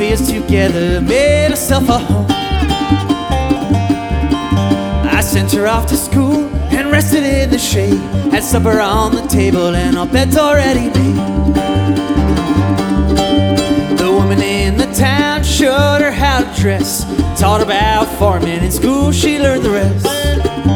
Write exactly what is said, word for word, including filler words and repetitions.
years together, made herself a home. I sent her off to school and rested in the shade. Had supper on the table and our bed's already made. The woman in the town showed her how to dress, taught about farming in school, she learned the rest.